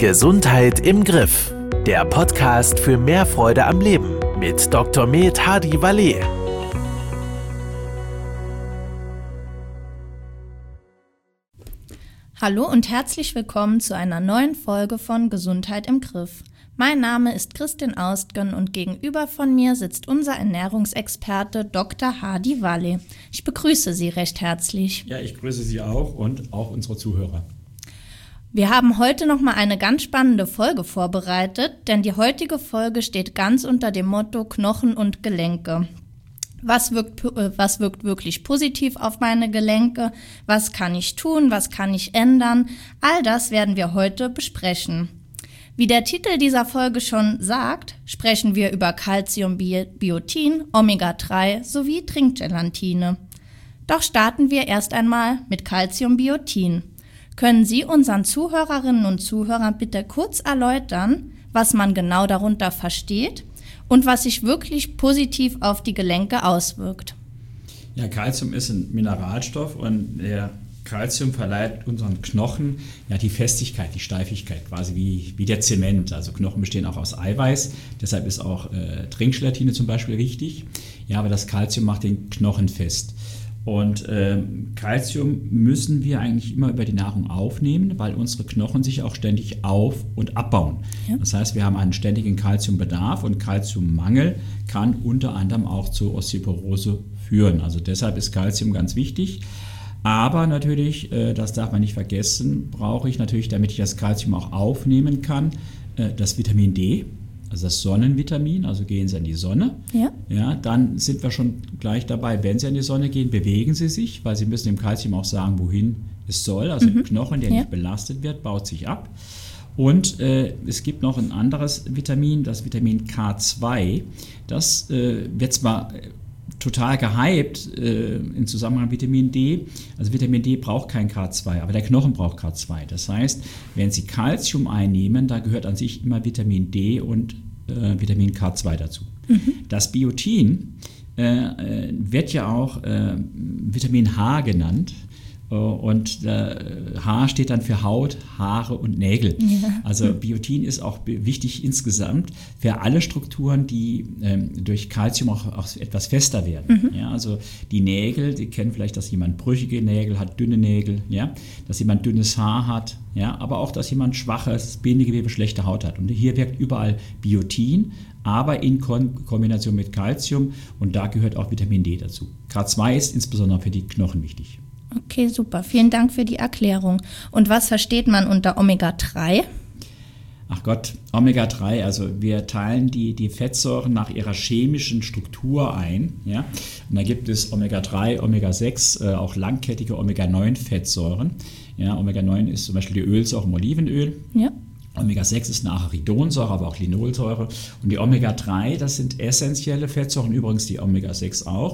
Gesundheit im Griff. Der Podcast für mehr Freude am Leben mit Dr. Med Hadi Valet. Hallo und herzlich willkommen zu einer neuen Folge von Gesundheit im Griff. Mein Name ist Kristin Austgen und gegenüber von mir sitzt unser Ernährungsexperte Dr. Hadi Valet. Ich begrüße Sie recht herzlich. Ja, ich grüße Sie auch und auch unsere Zuhörer. Wir haben heute nochmal eine ganz spannende Folge vorbereitet, denn die heutige Folge steht ganz unter dem Motto Knochen und Gelenke. Was wirkt wirklich positiv auf meine Gelenke? Was kann ich tun? Was kann ich ändern? All das werden wir heute besprechen. Wie der Titel dieser Folge schon sagt, sprechen wir über Calcium, Biotin, Omega-3 sowie Trinkgelatine. Doch starten wir erst einmal mit Calcium, Biotin. Können Sie unseren Zuhörerinnen und Zuhörern bitte kurz erläutern, was man genau darunter versteht und was sich wirklich positiv auf die Gelenke auswirkt? Ja, Calcium ist ein Mineralstoff und der Calcium verleiht unseren Knochen ja die Festigkeit, die Steifigkeit, quasi wie der Zement. Also Knochen bestehen auch aus Eiweiß, deshalb ist auch Trinkgelatine zum Beispiel wichtig. Ja, aber das Calcium macht den Knochen fest. Und Calcium müssen wir eigentlich immer über die Nahrung aufnehmen, weil unsere Knochen sich auch ständig auf- und abbauen. Ja. Das heißt, wir haben einen ständigen Calciumbedarf und Calciummangel kann unter anderem auch zur Osteoporose führen. Also deshalb ist Calcium ganz wichtig. Aber natürlich, das darf man nicht vergessen, brauche ich natürlich, damit ich das Calcium auch aufnehmen kann, das Vitamin D. Also das Sonnenvitamin, also gehen Sie in die Sonne. Ja. Ja, dann sind wir schon gleich dabei, wenn Sie in die Sonne gehen, bewegen Sie sich, weil Sie müssen dem Calcium auch sagen, wohin es soll. Also ein Knochen, der nicht belastet wird, baut sich ab. Und es gibt noch ein anderes Vitamin, das Vitamin K2. Das wird zwar total gehypt im Zusammenhang mit Vitamin D. Also Vitamin D braucht kein K2, aber der Knochen braucht K2. Das heißt, wenn Sie Calcium einnehmen, da gehört an sich immer Vitamin D und Vitamin K2 dazu. Das Biotin wird ja auch Vitamin H genannt. Und H steht dann für Haut, Haare und Nägel. Ja. Also Biotin ist auch wichtig insgesamt für alle Strukturen, die durch Calcium auch etwas fester werden. Ja, also die Nägel, Sie kennen vielleicht, dass jemand brüchige Nägel hat, dünne Nägel, ja, dass jemand dünnes Haar hat, ja, aber auch, dass jemand schwaches Bindegewebe, schlechte Haut hat. Und hier wirkt überall Biotin, aber in Kombination mit Calcium und da gehört auch Vitamin D dazu. K2 ist insbesondere für die Knochen wichtig. Okay, super. Vielen Dank für die Erklärung. Und was versteht man unter Omega-3? Ach Gott, Omega-3, also wir teilen die Fettsäuren nach ihrer chemischen Struktur ein. Ja? Und da gibt es Omega-3, Omega-6, auch langkettige Omega-9-Fettsäuren. Ja, Omega-9 ist zum Beispiel die Ölsäure im Olivenöl. Ja. Omega-6 ist eine Aridonsäure, aber auch Linolsäure. Und die Omega-3, das sind essentielle Fettsäuren, übrigens die Omega-6 auch,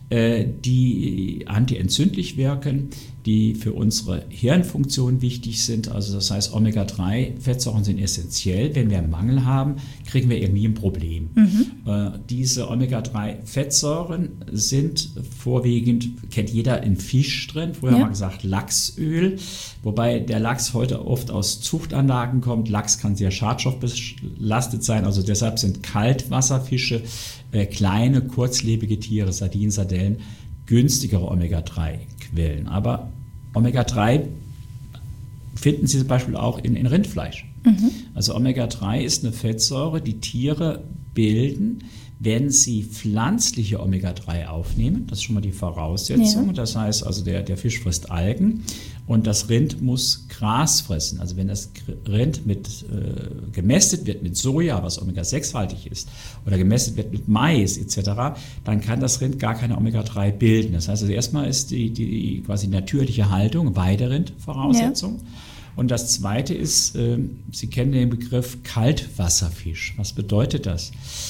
die antientzündlich wirken, die für unsere Hirnfunktion wichtig sind. Also das heißt, Omega-3-Fettsäuren sind essentiell. Wenn wir einen Mangel haben, kriegen wir irgendwie ein Problem. Diese Omega-3-Fettsäuren sind vorwiegend, kennt jeder, in Fisch drin. Früher haben wir gesagt Lachsöl, wobei der Lachs heute oft aus Zuchtanlagen kommt. Lachs kann sehr schadstoffbelastet sein, also deshalb sind Kaltwasserfische, kleine, kurzlebige Tiere, Sardinen, Sardellen, günstigere Omega-3-Quellen. Aber Omega-3 finden Sie zum Beispiel auch in Rindfleisch. Also Omega-3 ist eine Fettsäure, die Tiere bilden, wenn sie pflanzliche Omega-3 aufnehmen. Das ist schon mal die Voraussetzung. Ja. Das heißt also, der Fisch frisst Algen und das Rind muss Gras fressen. Also wenn das Rind gemästet wird mit Soja, was Omega-6-haltig ist, oder gemästet wird mit Mais etc., dann kann das Rind gar keine Omega-3 bilden. Das heißt also, erstmal ist die quasi natürliche Haltung Weiderind-Voraussetzung. Ja. Und das Zweite ist, Sie kennen den Begriff Kaltwasserfisch. Was bedeutet das?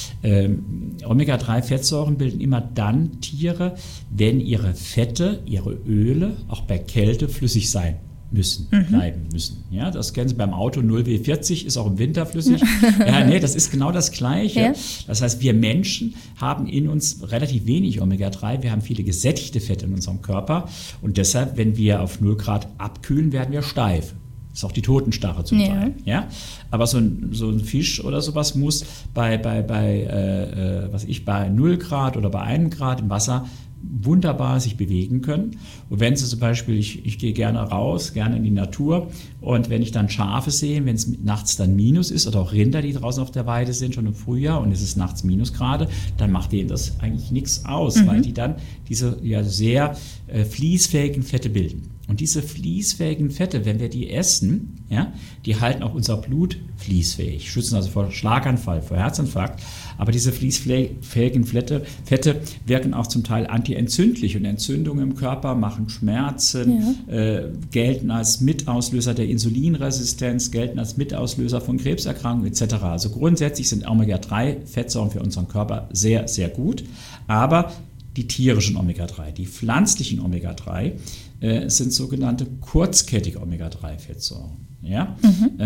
Omega-3-Fettsäuren bilden immer dann Tiere, wenn ihre Fette, ihre Öle auch bei Kälte flüssig sein müssen, bleiben müssen. Ja, das kennen Sie beim Auto, 0W40 ist auch im Winter flüssig. Das ist genau das Gleiche. Ja. Das heißt, wir Menschen haben in uns relativ wenig Omega-3. Wir haben viele gesättigte Fette in unserem Körper und deshalb, wenn wir auf 0 Grad abkühlen, werden wir steif. Das ist auch die Totenstarre zum Teil. Ja? Aber so ein Fisch oder sowas muss bei 0 Grad oder bei 1 Grad im Wasser wunderbar sich bewegen können. Und wenn sie zum Beispiel, ich gehe gerne raus, gerne in die Natur, und wenn ich dann Schafe sehe, wenn es nachts dann Minus ist, oder auch Rinder, die draußen auf der Weide sind, schon im Frühjahr, und es ist nachts Minusgrade, dann macht denen das eigentlich nichts aus, weil die dann diese sehr fließfähigen Fette bilden. Und diese fließfähigen Fette, wenn wir die essen, ja, die halten auch unser Blut fließfähig, schützen also vor Schlaganfall, vor Herzinfarkt. Aber diese fließfähigen Fette wirken auch zum Teil antientzündlich, und Entzündungen im Körper machen Schmerzen, gelten als Mitauslöser der Insulinresistenz, gelten als Mitauslöser von Krebserkrankungen etc. Also grundsätzlich sind Omega-3-Fettsäuren für unseren Körper sehr, sehr gut, aber die tierischen Omega-3, die pflanzlichen Omega-3 sind sogenannte kurzkettige Omega-3-Fettsäuren. Ja?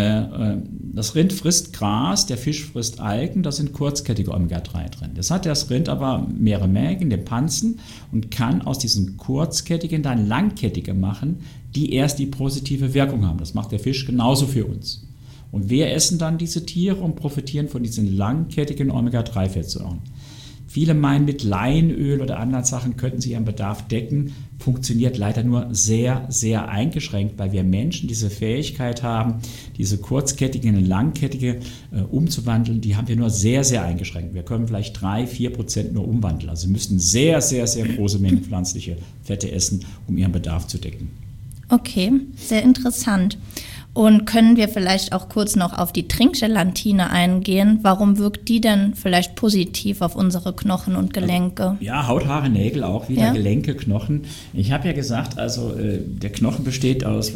Das Rind frisst Gras, der Fisch frisst Algen, da sind kurzkettige Omega-3 drin. Das hat das Rind aber mehrere Mägen, den Pansen, und kann aus diesen kurzkettigen dann langkettige machen, die erst die positive Wirkung haben. Das macht der Fisch genauso für uns. Und wir essen dann diese Tiere und profitieren von diesen langkettigen Omega-3-Fettsäuren. Viele meinen, mit Leinöl oder anderen Sachen könnten sie ihren Bedarf decken. Funktioniert leider nur sehr, sehr eingeschränkt, weil wir Menschen diese Fähigkeit haben, diese kurzkettigen in langkettige umzuwandeln. Die haben wir nur sehr, sehr eingeschränkt. Wir können vielleicht 3-4% nur umwandeln. Also wir müssten sehr, sehr, sehr große Mengen pflanzliche Fette essen, um ihren Bedarf zu decken. Okay, sehr interessant. Und können wir vielleicht auch kurz noch auf die Trinkgelatine eingehen? Warum wirkt die denn vielleicht positiv auf unsere Knochen und Gelenke? Ja, Haut, Haare, Nägel auch wieder, Gelenke, Knochen. Ich habe ja gesagt, also der Knochen besteht aus,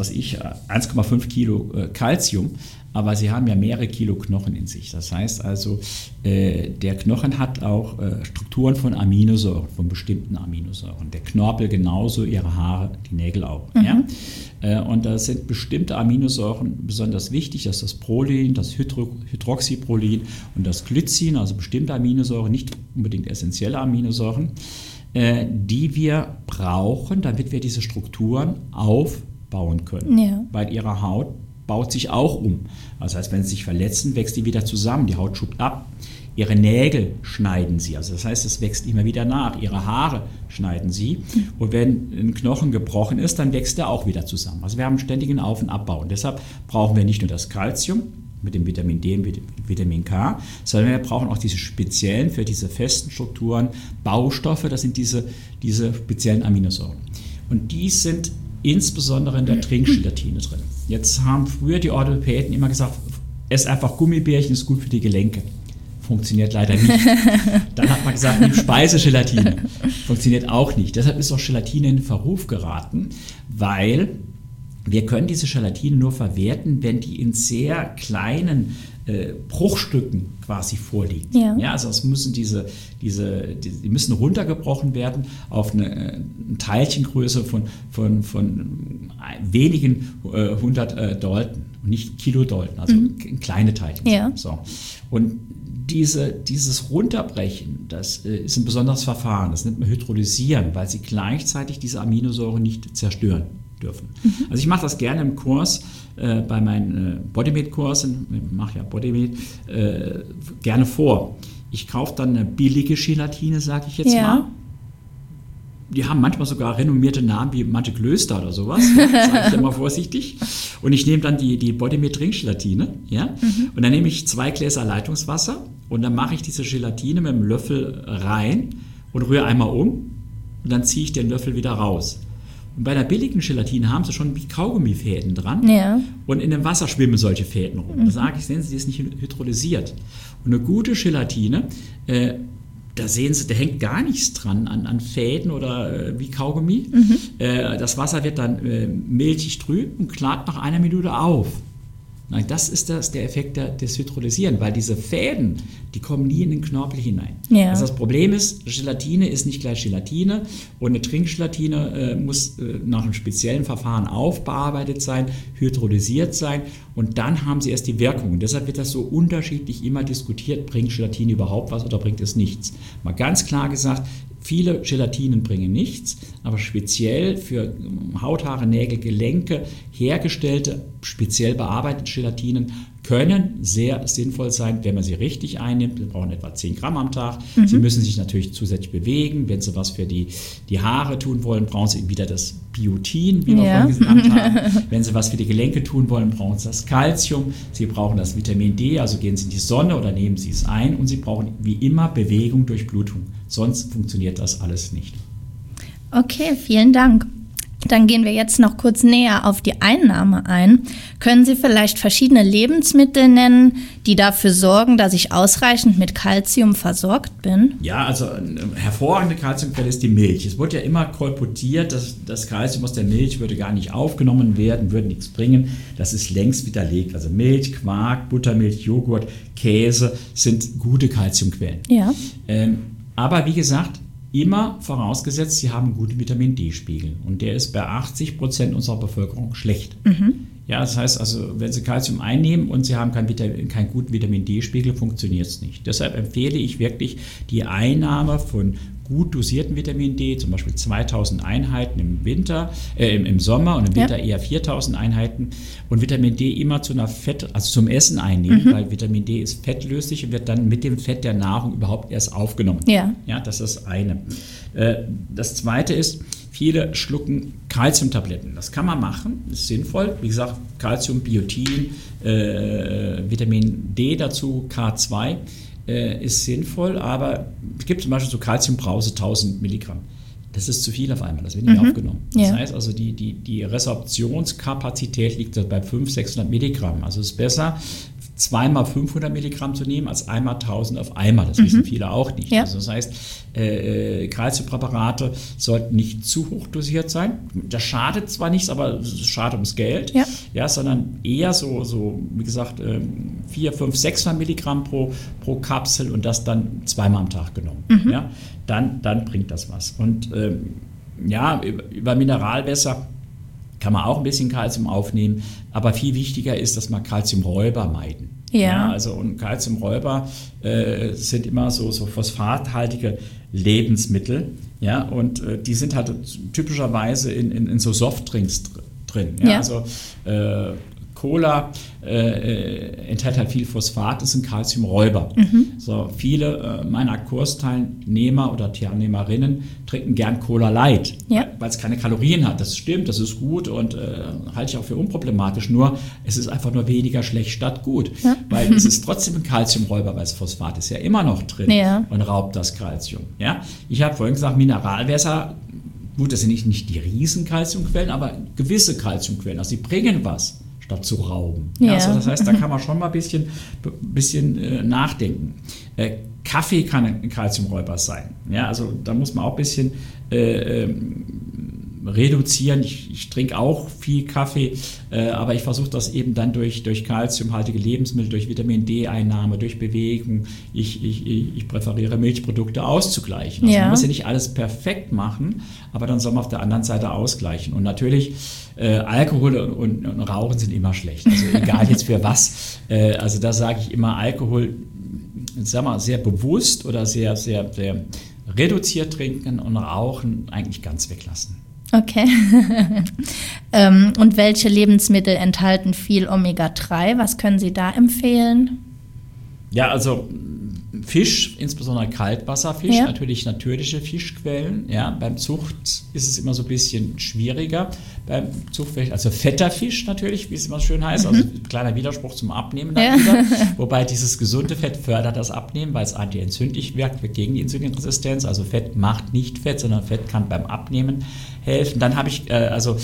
1,5 Kilo Calcium, aber sie haben ja mehrere Kilo Knochen in sich. Das heißt also, der Knochen hat auch Strukturen von Aminosäuren, von bestimmten Aminosäuren. Der Knorpel genauso, ihre Haare, die Nägel auch. Ja? Und da sind bestimmte Aminosäuren besonders wichtig. Das ist das Prolin, das Hydroxyprolin und das Glycin, also bestimmte Aminosäuren, nicht unbedingt essentielle Aminosäuren, die wir brauchen, damit wir diese Strukturen aufbauen können. Ja. Weil ihre Haut baut sich auch um. Das heißt, wenn sie sich verletzen, wächst die wieder zusammen, die Haut schubt ab. Ihre Nägel schneiden sie, also das heißt, es wächst immer wieder nach. Ihre Haare schneiden sie. Und wenn ein Knochen gebrochen ist, dann wächst er auch wieder zusammen. Also wir haben ständigen Auf- und Abbau. Und deshalb brauchen wir nicht nur das Calcium mit dem Vitamin D und Vitamin K, sondern wir brauchen auch diese speziellen, für diese festen Strukturen Baustoffe, das sind diese speziellen Aminosäuren. Und die sind insbesondere in der Trinkgelatine drin. Jetzt haben früher die Orthopäden immer gesagt, ess einfach Gummibärchen, ist gut für die Gelenke. Funktioniert leider nicht. Dann hat man gesagt, nimm Speisegelatine. Funktioniert auch nicht. Deshalb ist auch Gelatine in Verruf geraten, weil wir können diese Gelatine nur verwerten, wenn die in sehr kleinen Bruchstücken quasi vorliegen. Ja, also es müssen die müssen runtergebrochen werden auf eine Teilchengröße von wenigen 100 Dalton, nicht Kilodalton, also kleine Teilchen. Ja. So. Und dieses Runterbrechen, das ist ein besonderes Verfahren, das nennt man Hydrolysieren, weil sie gleichzeitig diese Aminosäure nicht zerstören dürfen. Also ich mache das gerne im Kurs, bei meinen Bodymate-Kursen, ich mache ja Bodymate, gerne vor. Ich kaufe dann eine billige Gelatine, sage ich jetzt mal. Die haben manchmal sogar renommierte Namen wie Monte Klöster oder sowas, sage ich immer vorsichtig. Und ich nehme dann die Bodymate-Trinkgelatine, und dann nehme ich 2 Gläser Leitungswasser und dann mache ich diese Gelatine mit dem Löffel rein und rühre einmal um und dann ziehe ich den Löffel wieder raus. Und bei der billigen Gelatine haben sie schon wie Kaugummifäden dran und in dem Wasser schwimmen solche Fäden rum. Da sage ich, sehen Sie, die ist nicht hydrolysiert. Und eine gute Gelatine, da sehen Sie, da hängt gar nichts dran an Fäden oder wie Kaugummi. Das Wasser wird dann milchig trüb und klart nach einer Minute auf. Das ist der Effekt des Hydrolysieren, weil diese Fäden, die kommen nie in den Knorpel hinein. Ja. Also das Problem ist, Gelatine ist nicht gleich Gelatine und eine Trinkgelatine muss nach einem speziellen Verfahren aufbearbeitet sein, hydrolysiert sein und dann haben sie erst die Wirkung. Und deshalb wird das so unterschiedlich immer diskutiert, bringt Gelatine überhaupt was oder bringt es nichts. Mal ganz klar gesagt, viele Gelatinen bringen nichts, aber speziell für Haut, Haare, Nägel, Gelenke hergestellte, speziell bearbeitete Gelatinen können sehr sinnvoll sein, wenn man sie richtig einnimmt. Wir brauchen etwa 10 Gramm am Tag. Sie müssen sich natürlich zusätzlich bewegen. Wenn Sie was für die Haare tun wollen, brauchen Sie wieder das Biotin, wie wir vorhin genannt haben. Wenn Sie was für die Gelenke tun wollen, brauchen Sie das Calcium. Sie brauchen das Vitamin D, also gehen Sie in die Sonne oder nehmen Sie es ein. Und Sie brauchen wie immer Bewegung durch Blutung. Sonst funktioniert das alles nicht. Okay, vielen Dank. Dann gehen wir jetzt noch kurz näher auf die Einnahme ein. Können Sie vielleicht verschiedene Lebensmittel nennen, die dafür sorgen, dass ich ausreichend mit Kalzium versorgt bin? Ja, also eine hervorragende Kalziumquelle ist die Milch. Es wurde ja immer kolportiert, dass das Kalzium aus der Milch würde gar nicht aufgenommen werden, würde nichts bringen. Das ist längst widerlegt. Also Milch, Quark, Buttermilch, Joghurt, Käse sind gute Kalziumquellen. Ja. Aber wie gesagt, immer vorausgesetzt, Sie haben einen guten Vitamin-D-Spiegel. Und der ist bei 80% unserer Bevölkerung schlecht. Ja, das heißt also, wenn Sie Kalzium einnehmen und Sie haben keinen guten Vitamin-D-Spiegel, funktioniert es nicht. Deshalb empfehle ich wirklich die Einnahme von gut dosierten Vitamin D, zum Beispiel 2000 Einheiten im Sommer und im Winter eher 4000 Einheiten. Und Vitamin D immer zum Essen einnehmen, weil Vitamin D ist fettlöslich und wird dann mit dem Fett der Nahrung überhaupt erst aufgenommen. Ja, das ist das eine. Das zweite ist, viele schlucken Calciumtabletten. Das kann man machen, ist sinnvoll. Wie gesagt, Calcium, Biotin, Vitamin D dazu, K2. Ist sinnvoll, aber es gibt zum Beispiel so Calciumbrause 1000 Milligramm. Das ist zu viel auf einmal, das wird nicht aufgenommen. Das heißt also, die Resorptionskapazität liegt bei 500-600 Milligramm. Also es ist besser, 2x 500 Milligramm zu nehmen, als 1x 1000 auf einmal. Das wissen viele auch nicht. Ja. Also das heißt, Calciumpräparate sollten nicht zu hoch dosiert sein. Das schadet zwar nichts, aber es schadet ums Geld. Ja, sondern eher so wie gesagt, 400, 500, 600 Milligramm pro Kapsel und das dann 2-mal am Tag genommen. Ja, dann bringt das was. Und über Mineralwässer kann man auch ein bisschen Calcium aufnehmen, aber viel wichtiger ist, dass man Calciumräuber meiden. Ja, also und Calciumräuber sind immer so phosphathaltige Lebensmittel, ja, und die sind halt typischerweise in so Softdrinks drin. Ja? Also Cola enthält halt viel Phosphat, das sind Calciumräuber. So, viele meiner Kursteilnehmer oder Teilnehmerinnen trinken gern Cola Light, weil es keine Kalorien hat. Das stimmt, das ist gut und halte ich auch für unproblematisch. Nur, es ist einfach nur weniger schlecht statt gut, weil es ist trotzdem ein Calciumräuber, weil das Phosphat ist ja immer noch drin und raubt das Calcium. Ja? Ich habe vorhin gesagt, Mineralwässer, gut, das sind nicht die riesen Calciumquellen, aber gewisse Calciumquellen, also sie bringen was, statt zu rauben. Ja, also das heißt, da kann man schon mal ein bisschen nachdenken. Kaffee kann ein Calciumräuber sein. Ja, also da muss man auch ein bisschen reduzieren. Ich trinke auch viel Kaffee, aber ich versuche das eben dann durch calciumhaltige Lebensmittel, durch Vitamin D-Einnahme, durch Bewegung. Ich präferiere Milchprodukte auszugleichen. Also man muss ja nicht alles perfekt machen, aber dann soll man auf der anderen Seite ausgleichen. Und natürlich Alkohol und Rauchen sind immer schlecht. Also egal jetzt für was. Also da sage ich immer, Alkohol, sagen wir, sehr bewusst oder sehr, sehr, sehr reduziert trinken und Rauchen eigentlich ganz weglassen. Okay. Und welche Lebensmittel enthalten viel Omega-3? Was können Sie da empfehlen? Ja, also Fisch, insbesondere Kaltwasserfisch, natürlich natürliche Fischquellen. Ja, beim Zucht ist es immer so ein bisschen schwieriger. Beim Zuchtfisch, also fetter Fisch natürlich, wie es immer schön heißt, also kleiner Widerspruch zum Abnehmen dann wieder. Wobei dieses gesunde Fett fördert das Abnehmen, weil es antientzündlich wirkt gegen die Insulinresistenz. Also Fett macht nicht Fett, sondern Fett kann beim Abnehmen helfen. Dann habe ich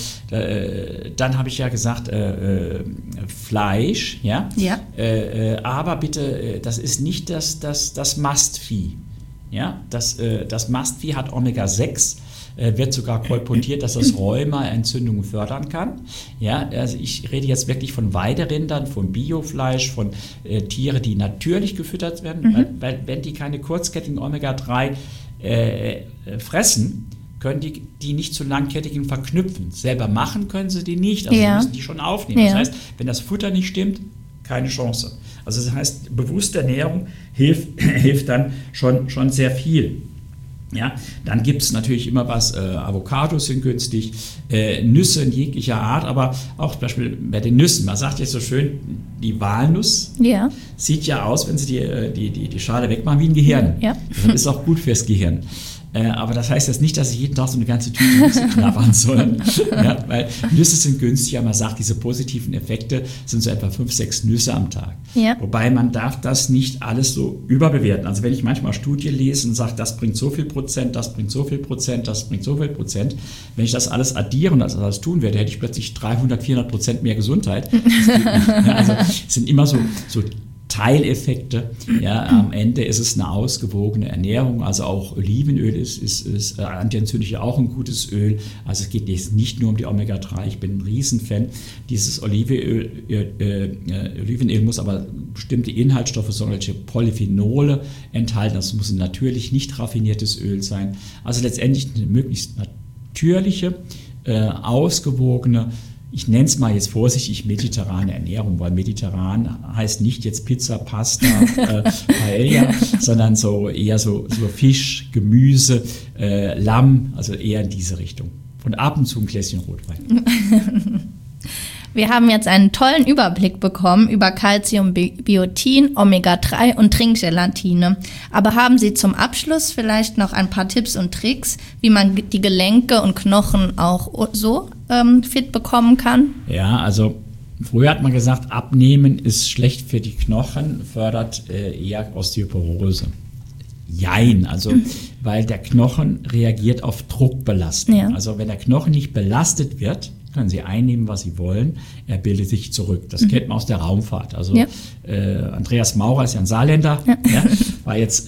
ja gesagt Fleisch, aber bitte, das ist nicht das Mastvieh. Ja, das Mastvieh hat Omega-6, wird sogar kolportiert, dass das Rheuma-Entzündungen fördern kann. Ja, also ich rede jetzt wirklich von Weiderindern, von Biofleisch, von Tiere, die natürlich gefüttert werden, weil wenn die keine kurzkettigen Omega-3 fressen, können die nicht zu langkettigen verknüpfen. Selber machen können sie die nicht, also sie müssen die schon aufnehmen. Das heißt, wenn das Futter nicht stimmt, keine Chance. Also das heißt, bewusste Ernährung hilft dann schon sehr viel. Ja, dann gibt es natürlich immer was, Avocados sind günstig, Nüsse in jeglicher Art, aber auch zum Beispiel bei den Nüssen, man sagt jetzt so schön, die Walnuss sieht ja aus, wenn sie die Schale wegmachen, wie ein Gehirn. Ja. Das ist auch gut fürs Gehirn. Aber das heißt jetzt nicht, dass ich jeden Tag so eine ganze Tüte Nüsse knabbern soll. Ja, weil Nüsse sind günstig, aber man sagt, diese positiven Effekte sind so etwa 5-6 Nüsse am Tag. Ja. Wobei man darf das nicht alles so überbewerten. Also wenn ich manchmal Studien lese und sage, das bringt so viel Prozent, das bringt so viel Prozent, das bringt so viel Prozent, wenn ich das alles addiere und das alles tun werde, hätte ich plötzlich 300-400% mehr Gesundheit. Das geht nicht. Ja, also es sind immer so Teileffekte. Ja, am Ende ist es eine ausgewogene Ernährung, also auch Olivenöl ist antientzündlich auch ein gutes Öl. Also es geht jetzt nicht nur um die Omega-3, ich bin ein Riesenfan. Dieses Olivenöl muss aber bestimmte Inhaltsstoffe, solche Polyphenole enthalten. Das muss ein natürlich nicht raffiniertes Öl sein. Also letztendlich eine möglichst natürliche, ausgewogene, ich nenne es mal jetzt vorsichtig mediterrane Ernährung, weil mediterran heißt nicht jetzt Pizza, Pasta, Paella, sondern eher so Fisch, Gemüse, Lamm, also eher in diese Richtung. Und ab und zu ein Gläschen Rotwein. Wir haben jetzt einen tollen Überblick bekommen über Calcium, Biotin, Omega-3 und Trinkgelatine. Aber haben Sie zum Abschluss vielleicht noch ein paar Tipps und Tricks, wie man die Gelenke und Knochen auch so fit bekommen kann? Ja, also früher hat man gesagt, Abnehmen ist schlecht für die Knochen, fördert eher Osteoporose. Jein, also weil der Knochen reagiert auf Druckbelastung. Ja. Also wenn der Knochen nicht belastet wird, können Sie einnehmen, was Sie wollen, er bildet sich zurück. Das kennt man aus der Raumfahrt. Also Andreas Maurer ist ja ein Saarländer, war jetzt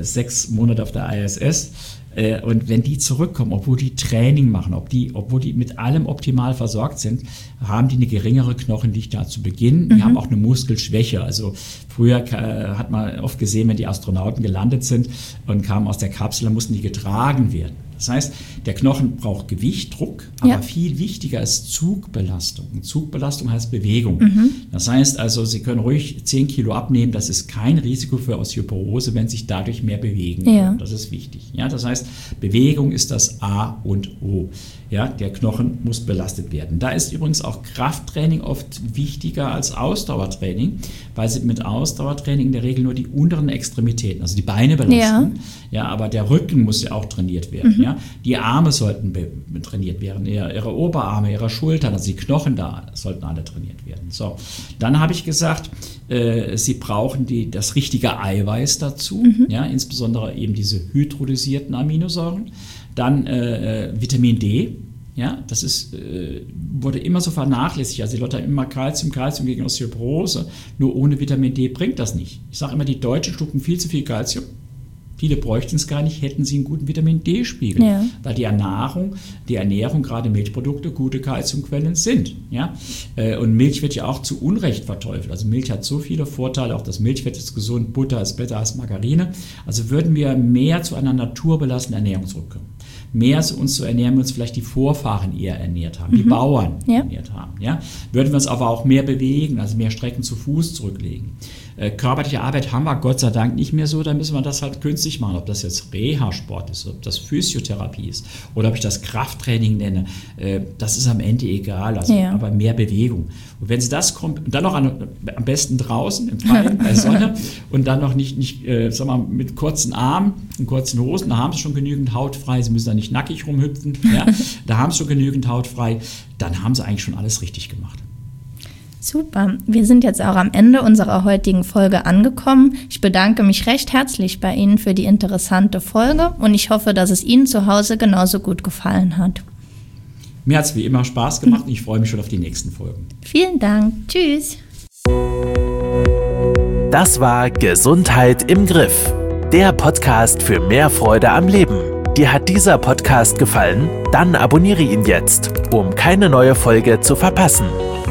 6 Monate auf der ISS. Und wenn die zurückkommen, obwohl die Training machen, obwohl die mit allem optimal versorgt sind, haben die eine geringere Knochendichte zu Beginn. Die haben auch eine Muskelschwäche. Also früher hat man oft gesehen, wenn die Astronauten gelandet sind und kamen aus der Kapsel, dann mussten die getragen werden. Das heißt, der Knochen braucht Gewicht, Druck, aber viel wichtiger ist Zugbelastung. Und Zugbelastung heißt Bewegung. Das heißt also, Sie können ruhig 10 Kilo abnehmen, das ist kein Risiko für Osteoporose, wenn sich dadurch mehr bewegen können. Das ist wichtig. Ja, das heißt, Bewegung ist das A und O. Ja, der Knochen muss belastet werden. Da ist übrigens auch Krafttraining oft wichtiger als Ausdauertraining, weil Sie mit Ausdauertraining in der Regel nur die unteren Extremitäten, also die Beine belasten. Ja, aber der Rücken muss ja auch trainiert werden. Ja, die Arme sollten trainiert werden, ihre Oberarme, ihre Schultern, also die Knochen da sollten alle trainiert werden. So, dann habe ich gesagt, Sie brauchen das richtige Eiweiß dazu, ja, insbesondere eben diese hydrolysierten Aminosäuren. Dann Vitamin D, ja, das wurde immer so vernachlässigt. Also die Leute haben immer Calcium gegen Osteoporose, nur ohne Vitamin D bringt das nicht. Ich sage immer, die Deutschen schlucken viel zu viel Calcium. Viele bräuchten es gar nicht, hätten sie einen guten Vitamin-D-Spiegel, weil die Ernährung, gerade Milchprodukte, gute Kalziumquellen sind. Ja? Und Milch wird ja auch zu Unrecht verteufelt. Also Milch hat so viele Vorteile, auch das Milchfett ist gesund, Butter ist besser als Margarine. Also würden wir mehr zu einer naturbelassenen Ernährung zurückkommen. Mehr uns zu ernähren, wie uns vielleicht die Vorfahren eher ernährt haben, die Bauern ernährt haben. Ja? Würden wir uns aber auch mehr bewegen, also mehr Strecken zu Fuß zurücklegen. Körperliche Arbeit haben wir Gott sei Dank nicht mehr so, dann müssen wir das halt künstlich machen, ob das jetzt Reha-Sport ist, ob das Physiotherapie ist oder ob ich das Krafttraining nenne, das ist am Ende egal, also aber mehr Bewegung. Und wenn Sie das kommt, dann noch am besten draußen im Freien bei Sonne und dann noch nicht sag mal, mit kurzen Armen und kurzen Hosen, da haben Sie schon genügend Haut frei, Sie müssen da nicht nackig rumhüpfen, ja? Da haben Sie schon genügend Haut frei, dann haben Sie eigentlich schon alles richtig gemacht. Super, wir sind jetzt auch am Ende unserer heutigen Folge angekommen. Ich bedanke mich recht herzlich bei Ihnen für die interessante Folge und ich hoffe, dass es Ihnen zu Hause genauso gut gefallen hat. Mir hat es wie immer Spaß gemacht und ich freue mich schon auf die nächsten Folgen. Vielen Dank, tschüss. Das war Gesundheit im Griff, der Podcast für mehr Freude am Leben. Dir hat dieser Podcast gefallen? Dann abonniere ihn jetzt, um keine neue Folge zu verpassen.